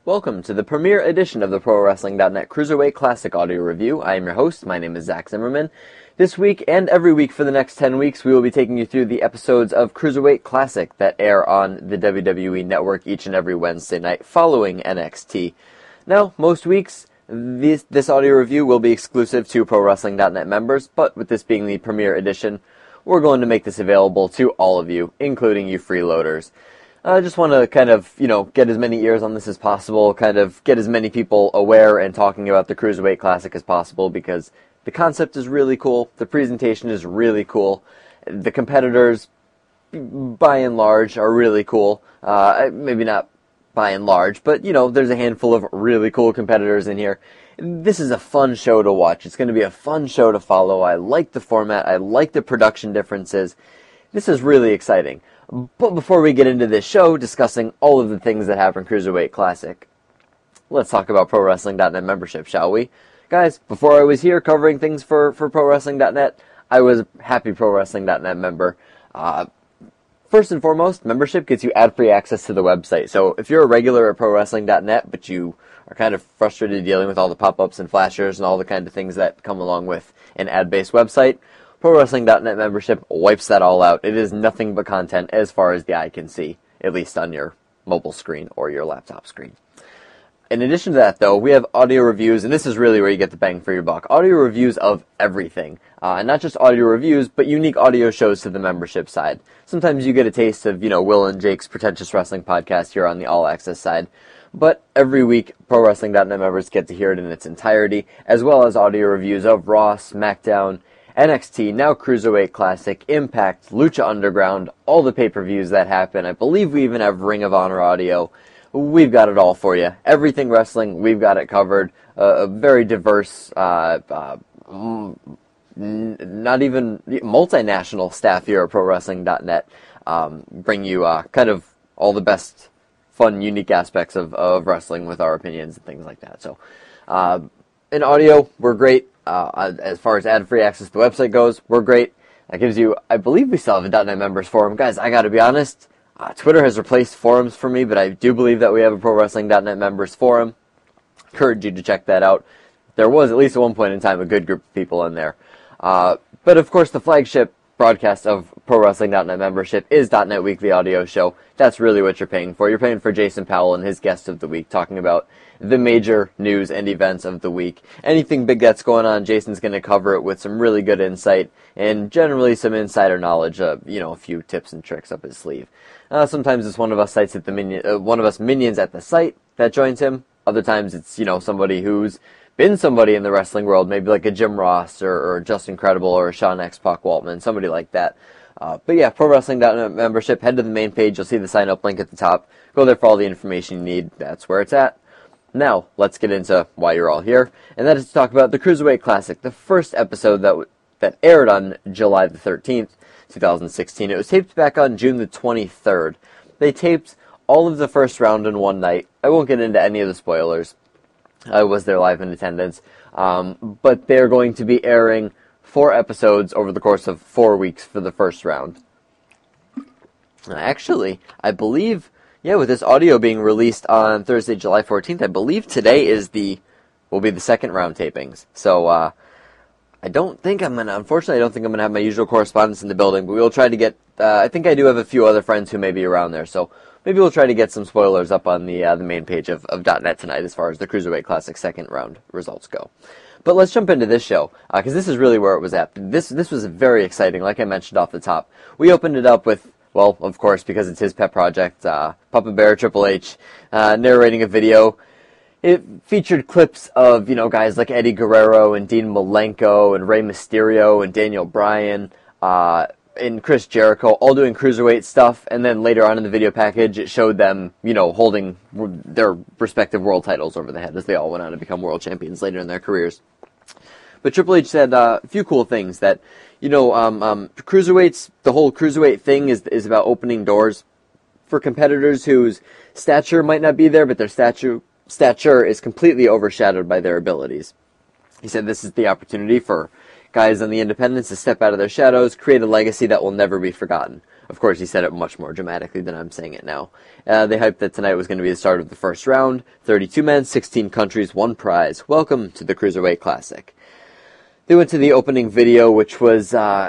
Welcome to the premiere edition of the ProWrestling.net Cruiserweight Classic Audio Review. I am your host. My name is Zach Zimmerman. This week and every week for the next 10 weeks, we will be taking you through the episodes of Cruiserweight Classic that air on the WWE Network each and every Wednesday night following NXT. Now, most weeks, this audio review will be exclusive to ProWrestling.net members, but with this being the premiere edition, we're going to make this available to all of you, including you freeloaders. I just want to kind of, get as many ears on this as possible, kind of get as many people aware and talking about the Cruiserweight Classic as possible, because the concept is really cool, the presentation is really cool, the competitors, by and large, are really cool. Maybe not by and large, but, there's a handful of really cool competitors in here. This is a fun show to watch. It's going to be a fun show to follow. I like the format. I like the production differences. This is really exciting. But before we get into this show, discussing all of the things that happen in Cruiserweight Classic, let's talk about ProWrestling.net membership, shall we? Guys, before I was here covering things for ProWrestling.net, I was a happy ProWrestling.net member. First and foremost, membership gets you ad-free access to the website. So if you're a regular at ProWrestling.net, but you are kind of frustrated dealing with all the pop-ups and flashers and all the kind of things that come along with an ad-based website, ProWrestling.net membership wipes that all out. It is nothing but content as far as the eye can see, at least on your mobile screen or your laptop screen. In addition to that, though, we have audio reviews, and this is really where you get the bang for your buck. Audio reviews of everything. And not just audio reviews, but unique audio shows to the membership side. Sometimes you get a taste of, Will and Jake's Pretentious Wrestling podcast here on the All Access side. But every week, ProWrestling.net members get to hear it in its entirety, as well as audio reviews of Raw, SmackDown, NXT, now Cruiserweight Classic, Impact, Lucha Underground, all the pay-per-views that happen. I believe we even have Ring of Honor audio. We've got it all for you. Everything wrestling, we've got it covered. A very diverse, not even multinational staff here at ProWrestling.net bring you kind of all the best, fun, unique aspects of wrestling with our opinions and things like that. So, in audio, we're great. As far as ad-free access to the website goes, we're great. That gives you, I believe we still have a .NET members forum. Guys, I gotta be honest, Twitter has replaced forums for me, but I do believe that we have a ProWrestling.net members forum. Encourage you to check that out. There was, at least at one point in time, a good group of people in there. But of course, the flagship broadcast of ProWrestling.net membership is .NET Weekly Audio Show. That's really what you're paying for. You're paying for Jason Powell and his guest of the week, talking about the major news and events of the week. Anything big that's going on, Jason's going to cover it with some really good insight and generally some insider knowledge, a few tips and tricks up his sleeve. Sometimes it's one of us minions at the site that joins him. Other times it's, somebody who's been somebody in the wrestling world, maybe like a Jim Ross or Justin Credible or a Sean X-Pac Waltman, somebody like that. But yeah, ProWrestling.net membership, head to the main page, you'll see the sign-up link at the top. Go there for all the information you need, that's where it's at. Now, let's get into why you're all here, and that is to talk about the Cruiserweight Classic, the first episode that aired on July the 13th, 2016. It was taped back on June the 23rd. They taped all of the first round in one night. I won't get into any of the spoilers. I was there live in attendance. But they're going to be airing 4 episodes over the course of 4 weeks for the first round. Actually, I believe, with this audio being released on Thursday, July 14th, I believe today will be the second round tapings. So, unfortunately, I don't think I'm going to have my usual correspondence in the building, but we'll try to get, I think I do have a few other friends who may be around there, so maybe we'll try to get some spoilers up on the main page of .NET tonight as far as the Cruiserweight Classic second round results go. But let's jump into this show, because this is really where it was at. This was very exciting, like I mentioned off the top. We opened it up with, well, of course, because it's his pet project, Puppet Bear Triple H, narrating a video. It featured clips of, guys like Eddie Guerrero and Dean Malenko and Rey Mysterio and Daniel Bryan, and Chris Jericho, all doing cruiserweight stuff, and then later on in the video package, it showed them, holding their respective world titles over the head as they all went on to become world champions later in their careers. But Triple H said a few cool things that, cruiserweights, the whole cruiserweight thing is about opening doors for competitors whose stature might not be there, but their stature is completely overshadowed by their abilities. He said this is the opportunity for guys on the independents to step out of their shadows, create a legacy that will never be forgotten. Of course, he said it much more dramatically than I'm saying it now. They hyped that tonight was going to be the start of the first round. 32 men, 16 countries, 1 prize. Welcome to the Cruiserweight Classic. They went to the opening video, which was,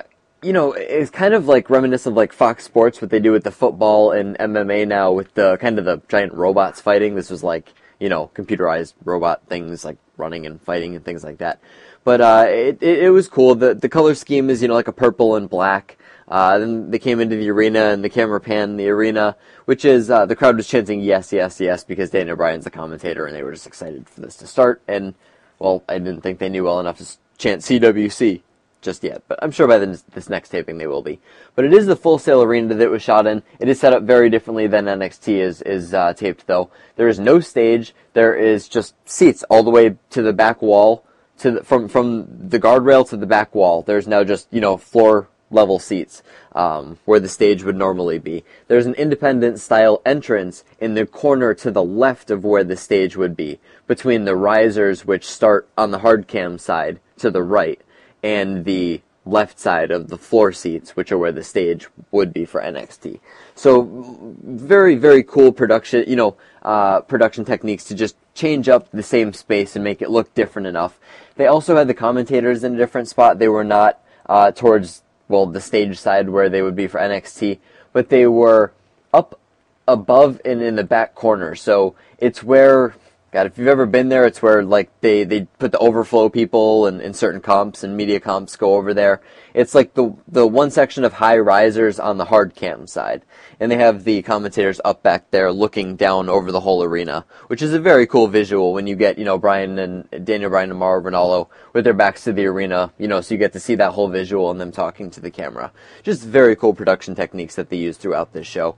it's kind of like reminiscent of like Fox Sports, what they do with the football and MMA now with the kind of the giant robots fighting. This was like, computerized robot things like running and fighting and things like that. But it was cool. The color scheme is, like a purple and black. Then they came into the arena, and the camera panned the arena, which is, the crowd was chanting yes, yes, yes, because Daniel Bryan's the commentator, and they were just excited for this to start. And, well, I didn't think they knew well enough to chant CWC just yet, but I'm sure by this next taping they will be. But it is the Full Sail arena that it was shot in. It is set up very differently than NXT is taped, though. There is no stage. There is just seats all the way to the back wall, from the guardrail to the back wall. There's now just, floor level seats, where the stage would normally be. There's an independent style entrance in the corner to the left of where the stage would be, between the risers which start on the hard cam side to the right, and the left side of the floor seats, which are where the stage would be for NXT. So, very, very cool production, production techniques to just change up the same space and make it look different enough. They also had the commentators in a different spot. They were not towards, the stage side where they would be for NXT, but they were up above and in the back corner. So it's where, God, if you've ever been there, it's where like they put the overflow people and certain comps and media comps go over there. It's like the one section of high risers on the hard cam side. And they have the commentators up back there looking down over the whole arena, which is a very cool visual when you get, Daniel Bryan and Mauro Ranallo with their backs to the arena, so you get to see that whole visual and them talking to the camera. Just very cool production techniques that they use throughout this show.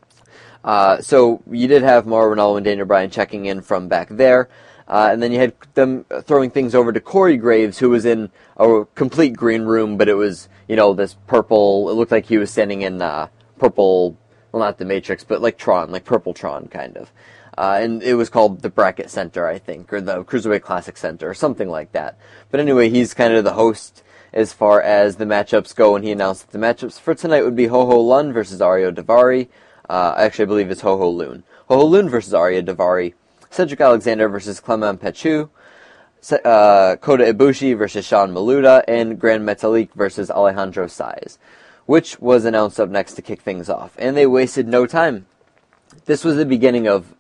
So you did have Mauro Ranallo and Daniel Bryan checking in from back there. And then you had them throwing things over to Corey Graves, who was in a complete green room, but it was, this purple, it looked like he was standing in, purple, well, not the Matrix, but like Tron, like Purple Tron, kind of. And it was called the Bracket Center, I think, or the Cruiserweight Classic Center, or something like that. But anyway, he's kind of the host as far as the matchups go, and he announced that the matchups for tonight would be Ho-Ho Lun versus Ariya Daivari. Actually, I believe it's Ho-Ho Lun. Ho-Ho Lun versus Ariya Daivari. Cedric Alexander versus Clement Pechu. Kota Ibushi versus Sean Maluda. And Gran Metalik versus Alejandro Saez, which was announced up next to kick things off. And they wasted no time. This was the beginning of,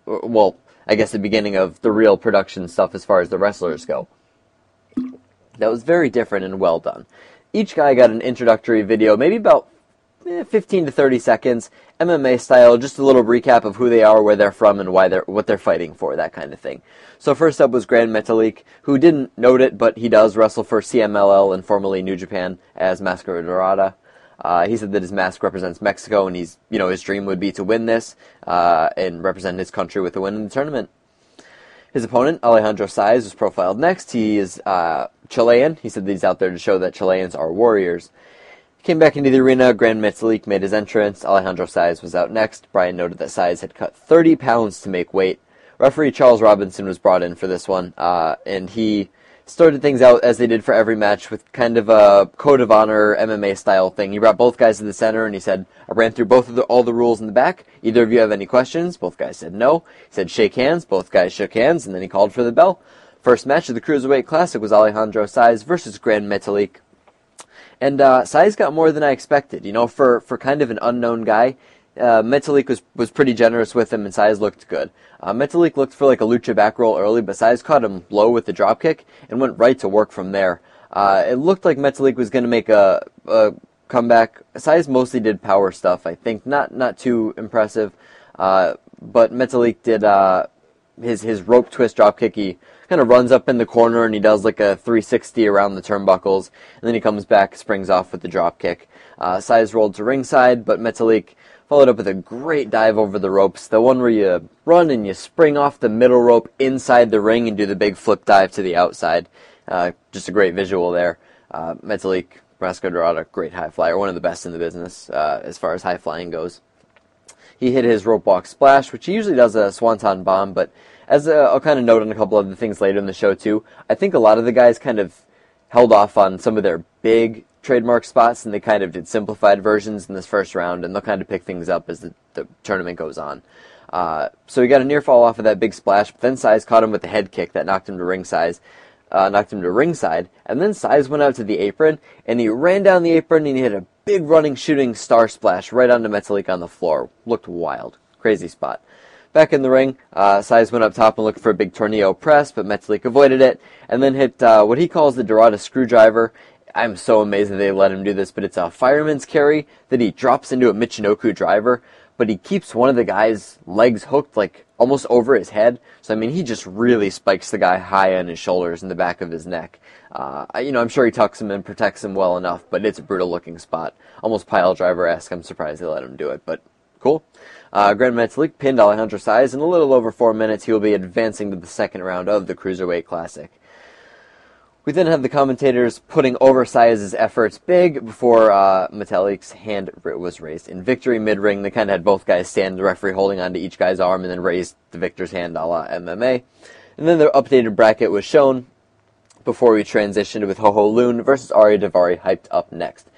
the beginning of the real production stuff as far as the wrestlers go. That was very different and well done. Each guy got an introductory video, maybe about 15 to 30 seconds, MMA style, just a little recap of who they are, where they're from, and what they're fighting for, that kind of thing. So first up was Gran Metalik, who didn't note it, but he does wrestle for CMLL and formerly New Japan as Máscara Dorada. He said that his mask represents Mexico, and his dream would be to win this, and represent his country with a win in the tournament. His opponent, Alejandro Saez, was profiled next. He is Chilean. He said that he's out there to show that Chileans are warriors. Came back into the arena. Gran Metalik made his entrance. Alejandro Saez was out next. Bryan noted that Saez had cut 30 pounds to make weight. Referee Charles Robinson was brought in for this one, and he started things out as they did for every match with kind of a code of honor MMA style thing. He brought both guys to the center and he said, I ran through all the rules in the back. Either of you have any questions? Both guys said no. He said shake hands. Both guys shook hands, and then he called for the bell. First match of the Cruiserweight Classic was Alejandro Saez versus Gran Metalik. And Saez got more than I expected. For kind of an unknown guy, Metalik was pretty generous with him, and Saez looked good. Metalik looked for like a lucha back roll early, but Saez caught him low with the dropkick and went right to work from there. It looked like Metalik was going to make a comeback. Saez mostly did power stuff, I think. Not too impressive. But Metalik did his rope twist dropkick. He kind of runs up in the corner and he does like a 360 around the turnbuckles, and then he comes back, springs off with the dropkick. Saez rolled to ringside, but Metalik followed up with a great dive over the ropes, the one where you run and you spring off the middle rope inside the ring and do the big flip dive to the outside. Just a great visual there. Metalik, Máscara Dorada, great high flyer, one of the best in the business as far as high flying goes. He hit his rope walk splash, which he usually does a swanton bomb, but as I'll kind of note on a couple of the things later in the show too, I think a lot of the guys kind of held off on some of their big trademark spots, and they kind of did simplified versions in this first round, and they'll kind of pick things up as the tournament goes on. So he got a near fall off of that big splash, but then Saiz caught him with the head kick that knocked him to ringside, and then Saiz went out to the apron, and he ran down the apron, and he hit a big running shooting star splash right onto Metalik on the floor. Looked wild. Crazy spot. Back in the ring, Saiz went up top and looked for a big tornado press, but Metalik avoided it, and then hit what he calls the Dorada screwdriver. I'm so amazed that they let him do this, but it's a fireman's carry that he drops into a Michinoku driver, but he keeps one of the guy's legs hooked like almost over his head. So, I mean, he just really spikes the guy high on his shoulders and the back of his neck. I'm sure he tucks him and protects him well enough, but it's a brutal looking spot. Almost pile driver-esque. I'm surprised they let him do it, but cool. Gran Metalik pinned Alejandro Saiz. In a little over 4 minutes, he will be advancing to the second round of the Cruiserweight Classic. We then have the commentators putting over Saiz's efforts big before Metalik's hand was raised in victory mid-ring. They kind of had both guys stand, the referee holding onto each guy's arm, and then raised the victor's hand a la MMA. And then the updated bracket was shown before we transitioned with Ho Ho Lun versus Arya Daivari hyped up next.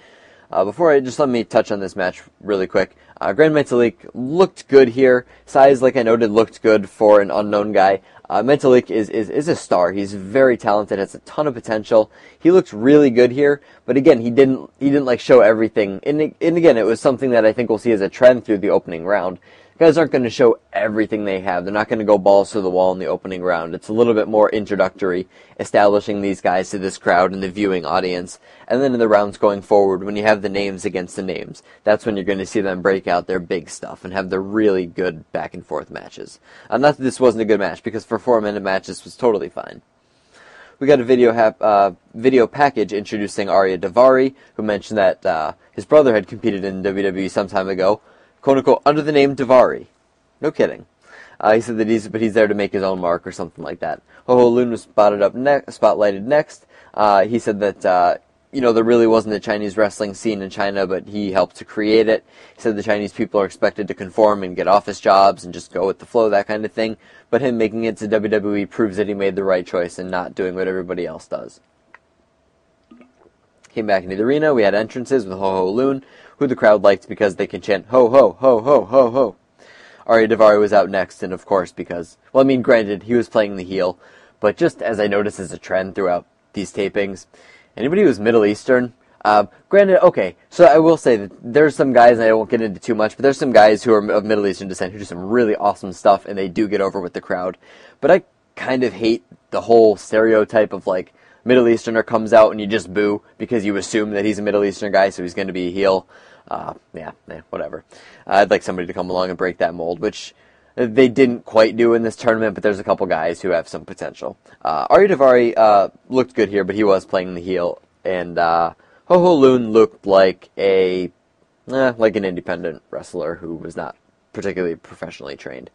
Let me touch on this match really quick. Gran Metalik looked good here. Saiz, like I noted, looked good for an unknown guy. Metalik is a star. He's very talented, has a ton of potential. He looked really good here, but again, he didn't like show everything. And again, it was something that I think we'll see as a trend through the opening round. Guys aren't going to show everything they have. They're not going to go balls to the wall in the opening round. It's a little bit more introductory, establishing these guys to this crowd and the viewing audience. And then in the rounds going forward, when you have the names against the names, that's when you're going to see them break out their big stuff and have their really good back and forth matches. Not that this wasn't a good match, because for 4-minute match, this was totally fine. We got a video package introducing Arya Daivari, who mentioned that his brother had competed in WWE some time ago, quote-unquote, under the name Daivari. No kidding. He said that he's there to make his own mark or something like that. Ho Ho Lun was spotlighted next. He said that, there really wasn't a Chinese wrestling scene in China, but he helped to create it. He said the Chinese people are expected to conform and get office jobs and just go with the flow, that kind of thing. But him making it to WWE proves that he made the right choice and not doing what everybody else does. Came back into the arena. We had entrances with Ho Ho Lun, who the crowd liked because they can chant ho ho ho ho ho ho. Arya Daivari was out next, and of course because, granted, he was playing the heel, but just as I noticed as a trend throughout these tapings, anybody who's Middle Eastern, granted, okay, so I will say that there's some guys, and I won't get into too much, but there's some guys who are of Middle Eastern descent who do some really awesome stuff, and they do get over with the crowd, but I kind of hate the whole stereotype of, Middle Easterner comes out and you just boo because you assume that he's a Middle Eastern guy, so he's going to be a heel. Whatever. I'd like somebody to come along and break that mold, which they didn't quite do in this tournament, but there's a couple guys who have some potential. Arya Daivari looked good here, but he was playing the heel, and Ho Ho Lun looked like an independent wrestler who was not particularly professionally trained.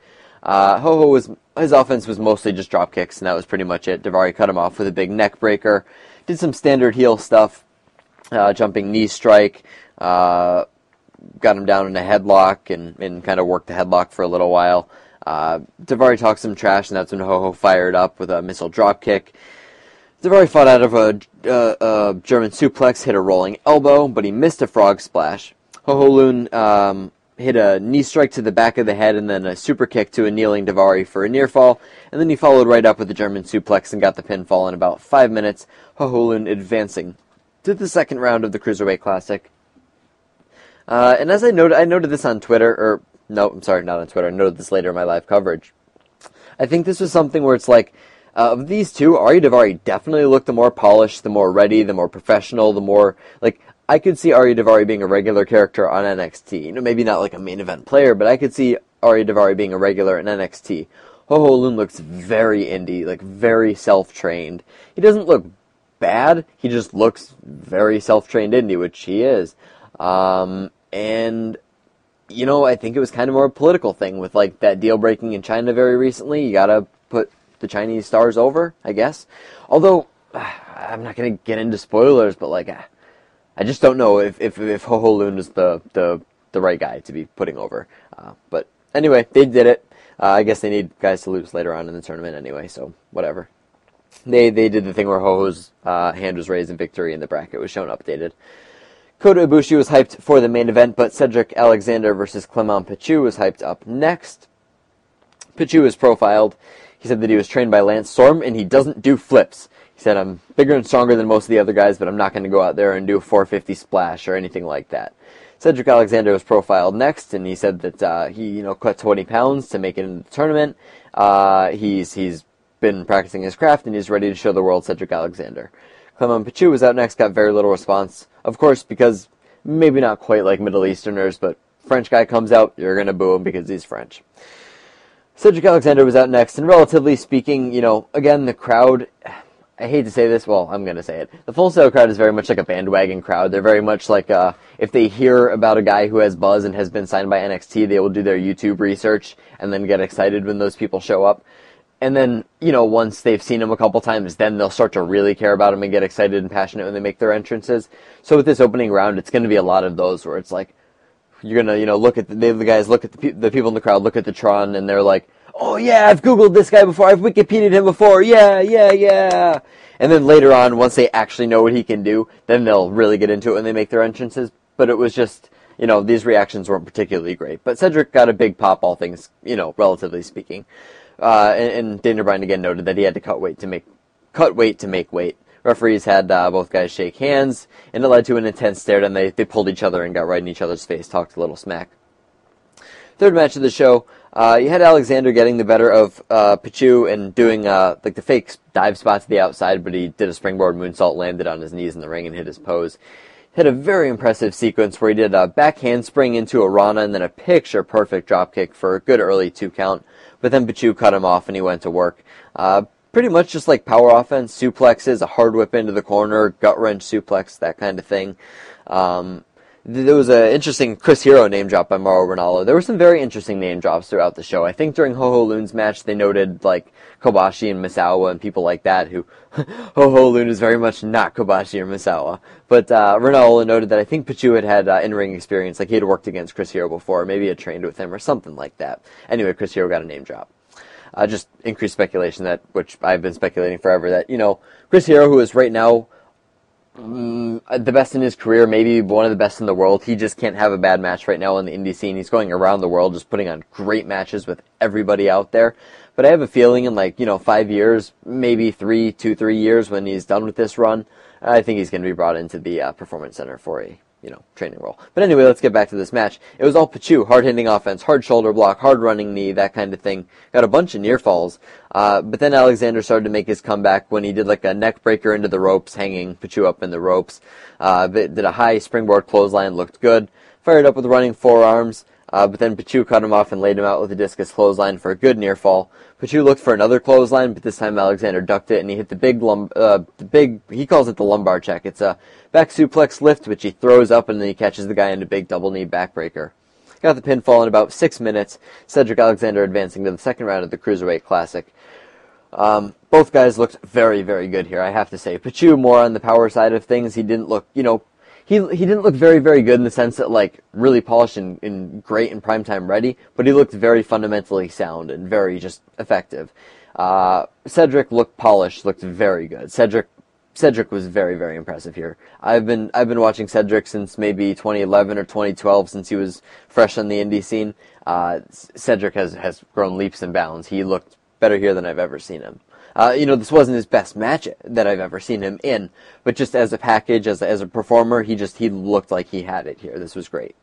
His offense was mostly just drop kicks, and that was pretty much it. Daivari cut him off with a big neck breaker, did some standard heel stuff, jumping knee strike, got him down in a headlock, and kind of worked the headlock for a little while. Daivari talked some trash, and that's when Ho Ho fired up with a missile drop kick. Daivari fought out of a German suplex, hit a rolling elbow, but he missed a frog splash. Ho Ho Lun hit a knee strike to the back of the head and then a super kick to a kneeling Daivari for a near fall, and then he followed right up with a German suplex and got the pinfall in about 5 minutes, Ho Ho Lun advancing to the second round of the Cruiserweight Classic. And as I noted this on Twitter, not on Twitter, I noted this later in my live coverage. I think this was something where it's of these two, Arya Daivari definitely looked the more polished, the more ready, the more professional, the more, I could see Arya Daivari being a regular character on NXT. Maybe not a main event player, but I could see Arya Daivari being a regular in NXT. Ho Ho Lun looks very indie, very self-trained. He doesn't look bad, he just looks very self-trained indie, which he is. I think it was kind of more a political thing with, that deal breaking in China very recently. You gotta put the Chinese stars over, I guess. Although, I'm not gonna get into spoilers, but, I just don't know if Ho Ho Lun is the right guy to be putting over. But anyway, they did it. I guess they need guys to lose later on in the tournament anyway, so whatever. They did the thing where Ho-Ho's hand was raised in victory and the bracket was shown updated. Kota Ibushi was hyped for the main event, but Cedric Alexander versus Clement Pichu was hyped up next. Pichu was profiled. He said that he was trained by Lance Storm, and he doesn't do flips. He said, I'm bigger and stronger than most of the other guys, but I'm not going to go out there and do a 450 splash or anything like that. Cedric Alexander was profiled next, and he said that he cut 20 pounds to make it into the tournament. He's been practicing his craft, and he's ready to show the world Cedric Alexander. Clement Pichu was out next, got very little response. Of course, because maybe not quite like Middle Easterners, but French guy comes out, you're going to boo him because he's French. Cedric Alexander was out next, and relatively speaking, again, the crowd, I hate to say this, well, I'm going to say it. The Full Sail crowd is very much like a bandwagon crowd. They're very much like, if they hear about a guy who has buzz and has been signed by NXT, they will do their YouTube research and then get excited when those people show up. And then, once they've seen him a couple times, then they'll start to really care about him and get excited and passionate when they make their entrances. So with this opening round, it's going to be a lot of those where it's like, you're going to, look at the guys, look at the people in the crowd, look at the Tron, and they're like, oh yeah, I've Googled this guy before, I've Wikipedia'd him before, yeah. And then later on, once they actually know what he can do, then they'll really get into it when they make their entrances. But it was just, these reactions weren't particularly great. But Cedric got a big pop, all things, relatively speaking. And Daniel Bryan again noted that he had to cut weight to make weight. Referees had both guys shake hands, and it led to an intense stare, and they pulled each other and got right in each other's face, talked a little smack. Third match of the show, you had Alexander getting the better of Pichu and doing the fake dive spot to the outside, but he did a springboard moonsault, landed on his knees in the ring, and hit his pose. He had a very impressive sequence where he did a back handspring into a Rana and then a picture-perfect dropkick for a good early 2 count. But then Pichu cut him off and he went to work. Pretty much just like power offense, suplexes, a hard whip into the corner, gut wrench suplex, that kind of thing. There was an interesting Chris Hero name drop by Mauro Ranallo. There were some very interesting name drops throughout the show. I think during Ho-Ho Loon's match, they noted like Kobashi and Misawa and people like that who Ho-Ho Loon is very much not Kobashi or Misawa. But Ranallo noted that I think Pichu had in-ring experience, like he had worked against Chris Hero before, maybe had trained with him or something like that. Anyway, Chris Hero got a name drop. Just increased speculation which I've been speculating forever, that, Chris Hero, who is right now the best in his career, maybe one of the best in the world. He just can't have a bad match right now on the indie scene. He's going around the world just putting on great matches with everybody out there. But I have a feeling in 5 years, maybe 3 years when he's done with this run, I think he's going to be brought into the Performance Center for a training role. But anyway, let's get back to this match. It was all Pichu, hard-hitting offense, hard shoulder block, hard running knee, that kind of thing. Got a bunch of near falls. But then Alexander started to make his comeback when he did like a neck breaker into the ropes, hanging Pichu up in the ropes. Did a high springboard clothesline, looked good. Fired up with running forearms. But then Pichu cut him off and laid him out with a discus clothesline for a good near fall. Pichu looked for another clothesline, but this time Alexander ducked it and he hit he calls it the lumbar check. It's a back suplex lift, which he throws up and then he catches the guy in a big double knee backbreaker. Got the pinfall in about 6 minutes. Cedric Alexander advancing to the second round of the Cruiserweight Classic. Both guys looked very, very good here, I have to say. Pichu more on the power side of things. He didn't look, he didn't look very, very good in the sense that, really polished and great and primetime ready, but he looked very fundamentally sound and very just effective. Cedric looked polished, looked very good. Cedric was very, very impressive here. I've been watching Cedric since maybe 2011 or 2012, since he was fresh on the indie scene. Cedric has grown leaps and bounds. He looked better here than I've ever seen him. This wasn't his best match that I've ever seen him in, but just as a package, as a performer, he looked like he had it here. This was great.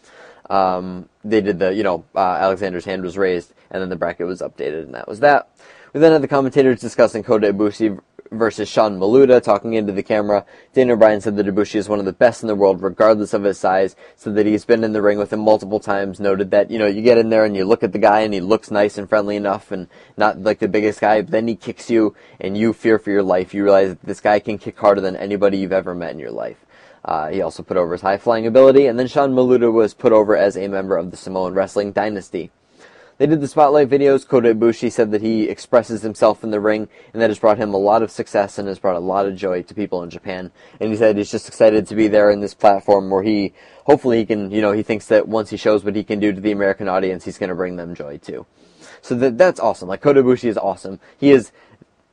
They did Alexander's hand was raised, and then the bracket was updated, and that was that. We then had the commentators discussing Kota Ibushi versus Sean Maluda, talking into the camera. Daniel Bryan said that Ibushi is one of the best in the world, regardless of his size, said that he's been in the ring with him multiple times, noted that, you get in there and you look at the guy and he looks nice and friendly enough and not like the biggest guy, but then he kicks you and you fear for your life. You realize that this guy can kick harder than anybody you've ever met in your life. He also put over his high-flying ability, and then Sean Maluda was put over as a member of the Samoan Wrestling Dynasty. They did the spotlight videos. Kota Ibushi said that he expresses himself in the ring, and that has brought him a lot of success and has brought a lot of joy to people in Japan. And he said he's just excited to be there in this platform where hopefully he can, he thinks that once he shows what he can do to the American audience, he's going to bring them joy too. So that's awesome. Kota Ibushi is awesome. He is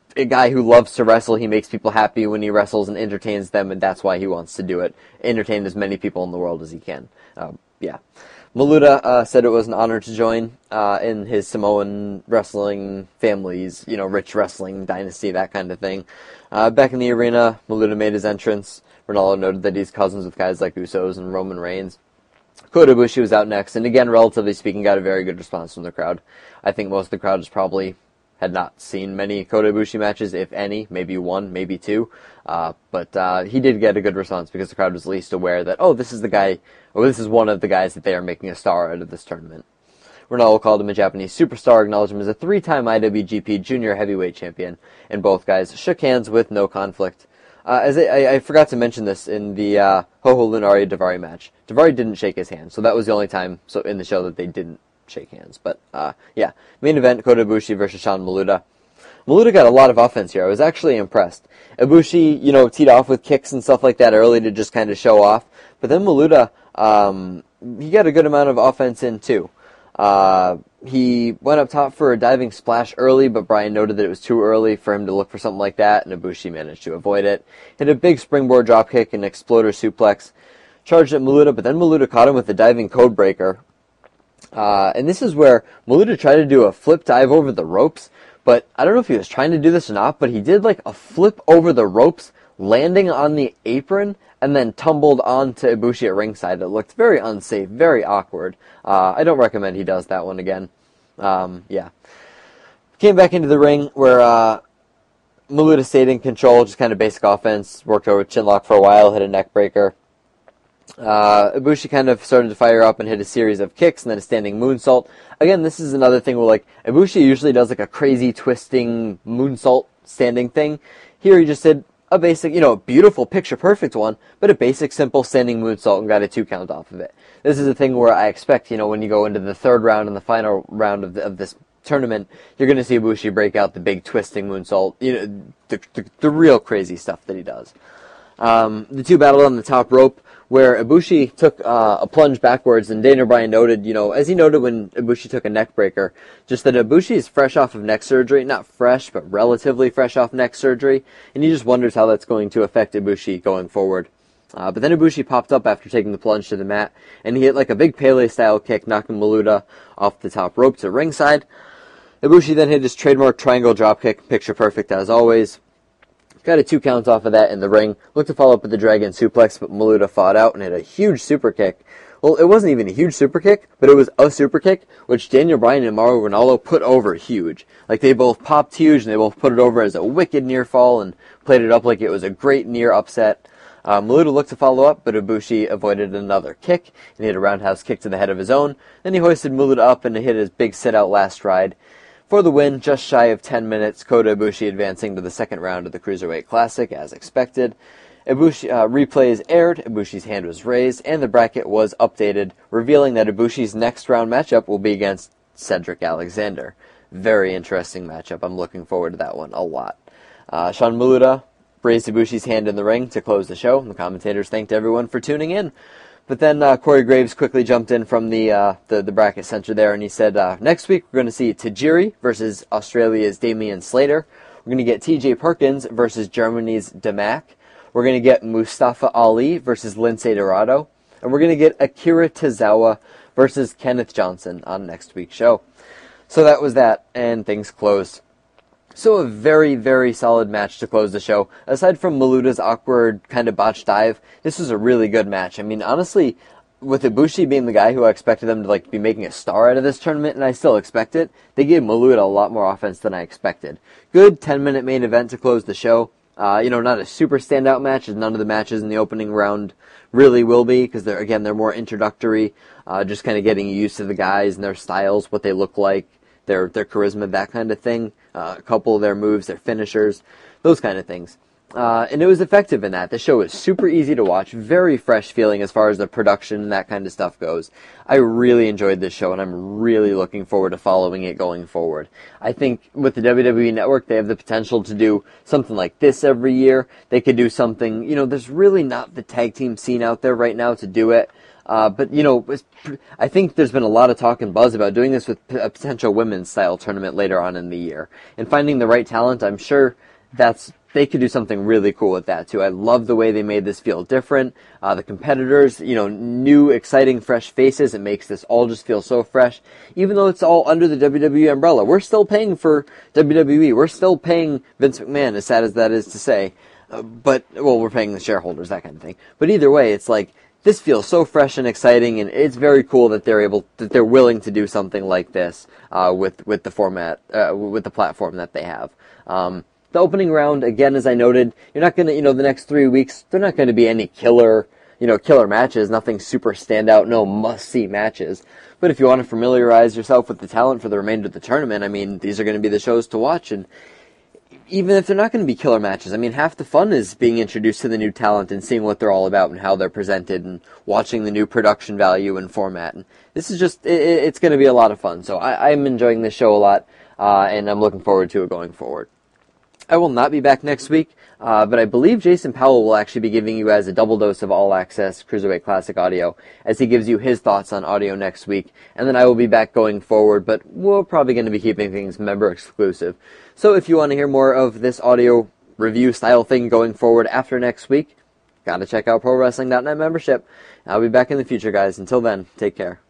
a guy who loves to wrestle. He makes people happy when he wrestles and entertains them, and that's why he wants to do it. Entertain as many people in the world as he can. Yeah. Maluta said it was an honor to join in his Samoan wrestling family's, rich wrestling dynasty, that kind of thing. Back in the arena, Maluta made his entrance. Ronaldo noted that he's cousins with guys like Usos and Roman Reigns. Kota Ibushi was out next, and again, relatively speaking, got a very good response from the crowd. I think most of the crowd probably had not seen many Kota Ibushi matches, if any, maybe one, maybe two. But he did get a good response because the crowd was at least aware that, this is the guy, or this is one of the guys that they are making a star out of this tournament. Ronaldo called him a Japanese superstar, acknowledged him as a 3-time IWGP Junior Heavyweight Champion, and both guys shook hands with no conflict. As I forgot to mention this in the Hoho Lunari Daivari match. Daivari didn't shake his hand, so that was the only time in the show that they didn't shake hands. But yeah, main event, Kota Ibushi versus Sean Maluta. Maluta got a lot of offense here. I was actually impressed. Ibushi, teed off with kicks and stuff like that early to just kind of show off. But then Maluta, he got a good amount of offense in too. He went up top for a diving splash early, but Brian noted that it was too early for him to look for something like that, and Ibushi managed to avoid it. Hit a big springboard dropkick and exploder suplex. Charged at Maluta, but then Maluta caught him with a diving code breaker. And this is where Maluta tried to do a flip dive over the ropes, but I don't know if he was trying to do this or not, but he did like a flip over the ropes, landing on the apron, and then tumbled onto Ibushi at ringside. It looked very unsafe, very awkward. I don't recommend he does that one again. Yeah. Came back into the ring where Maluta stayed in control, just kind of basic offense, worked over chinlock for a while, hit a neck breaker. Ibushi kind of started to fire up and hit a series of kicks and then a standing moonsault. Again, this is another thing where Ibushi usually does a crazy twisting moonsault standing thing. Here he just did a basic, beautiful picture perfect one, but a basic simple standing moonsault and got a 2 count off of it. This is a thing where I expect, when you go into the third round and the final round of this tournament, you're going to see Ibushi break out the big twisting moonsault, the real crazy stuff that he does. The two battled on the top rope, where Ibushi took a plunge backwards, and Daniel Bryan noted, as he noted when Ibushi took a neck breaker, just that Ibushi is fresh off of neck surgery, not fresh, but relatively fresh off neck surgery, and he just wonders how that's going to affect Ibushi going forward. But then Ibushi popped up after taking the plunge to the mat, and he hit a big Pele-style kick, knocking Maluta off the top rope to ringside. Ibushi then hit his trademark triangle dropkick, picture perfect as always. Got a 2 count off of that in the ring. Looked to follow up with the dragon suplex, but Maluta fought out and hit a huge super kick. Well, it wasn't even a huge super kick, but it was a super kick, which Daniel Bryan and Mauro Ranallo put over huge. They both popped huge, and they both put it over as a wicked near fall and played it up like it was a great near upset. Maluta looked to follow up, but Ibushi avoided another kick and hit a roundhouse kick to the head of his own. Then he hoisted Maluta up and hit his big sit-out last ride. For the win, just shy of 10 minutes, Kota Ibushi advancing to the second round of the Cruiserweight Classic, as expected. Ibushi replays aired, Ibushi's hand was raised, and the bracket was updated, revealing that Ibushi's next round matchup will be against Cedric Alexander. Very interesting matchup. I'm looking forward to that one a lot. Sean Maluta raised Ibushi's hand in the ring to close the show, and the commentators thanked everyone for tuning in. But then Corey Graves quickly jumped in from the bracket center there, and he said, next week we're going to see Tajiri versus Australia's Damian Slater. We're going to get TJ Perkins versus Germany's Damac. We're going to get Mustafa Ali versus Lince Dorado. And we're going to get Akira Tozawa versus Kenneth Johnson on next week's show. So that was that, and things closed. So a very, very solid match to close the show. Aside from Maluta's awkward kind of botched dive, this was a really good match. I mean, honestly, with Ibushi being the guy who I expected them to be making a star out of this tournament, and I still expect it, they gave Maluta a lot more offense than I expected. Good 10-minute main event to close the show. Not a super standout match, as none of the matches in the opening round really will be, because they're more introductory, just kind of getting used to the guys and their styles, what they look like, their charisma, that kind of thing. A couple of their moves, their finishers, those kind of things. And it was effective in that. The show was super easy to watch, very fresh feeling as far as the production and that kind of stuff goes. I really enjoyed this show, and I'm really looking forward to following it going forward. I think with the WWE Network, they have the potential to do something like this every year. They could do something, there's really not the tag team scene out there right now to do it. But, I think there's been a lot of talk and buzz about doing this with a potential women's style tournament later on in the year. And finding the right talent, I'm sure they could do something really cool with that too. I love the way they made this feel different. The competitors, new, exciting, fresh faces. It makes this all just feel so fresh. Even though it's all under the WWE umbrella, we're still paying for WWE. We're still paying Vince McMahon, as sad as that is to say. We're paying the shareholders, that kind of thing. But either way, it's like, this feels so fresh and exciting, and it's very cool that they're willing to do something like this, with the format, with the platform that they have. The opening round, again, as I noted, you're not gonna, the next 3 weeks, they're not gonna be any killer matches, nothing super standout, no must-see matches. But if you want to familiarize yourself with the talent for the remainder of the tournament, I mean, these are gonna be the shows to watch, and even if they're not going to be killer matches, I mean, half the fun is being introduced to the new talent and seeing what they're all about and how they're presented and watching the new production value and format. And this is just, it's going to be a lot of fun. So I'm enjoying this show a lot, and I'm looking forward to it going forward. I will not be back next week, but I believe Jason Powell will actually be giving you guys a double dose of All Access Cruiserweight Classic audio as he gives you his thoughts on audio next week, and then I will be back going forward, but we're probably going to be keeping things member exclusive. So if you want to hear more of this audio review style thing going forward after next week, gotta check out ProWrestling.net membership. I'll be back in the future, guys. Until then, take care.